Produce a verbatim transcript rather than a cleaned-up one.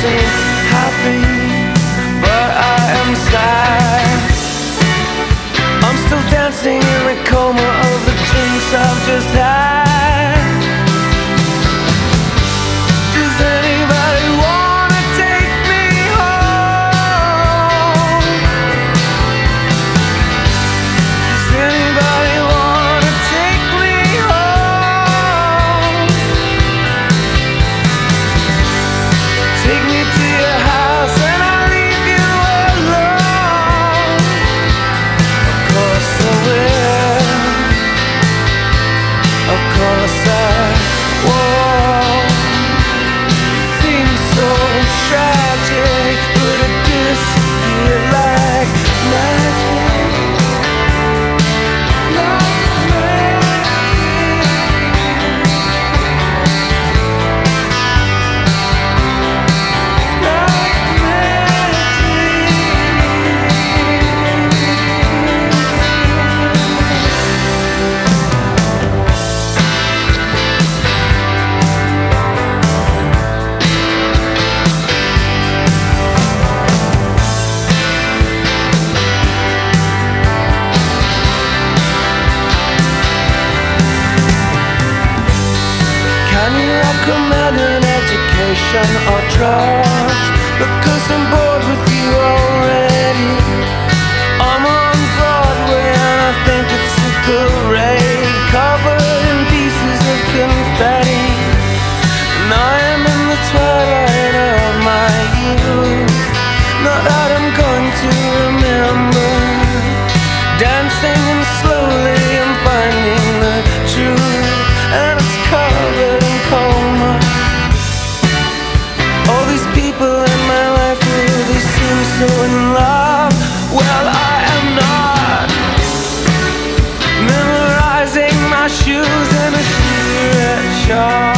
seem happy, but I am sad. I'm still dancing in the coma of the drinks I've just had. Does anybody wanna take me home? Does anybody wanna take me home? Take me to your house and I'll leave you alone. Of course I will. Of course I won't. It seems so tragic, but it disappeared like magic. Like magic. Like magic. Can you recommend an education or drugs? Because I'm bored with you already. I'm on Broadway and I think it's a parade, covered in pieces of confetti. And I am in the twilight of my youth. Not that I'm going to remember. Dancing and slowly I'm finding the truth, and it's covered in coma. All these people in my life really seem so in love. Well, I am not. Memorizing my shoes and a cigarette shop.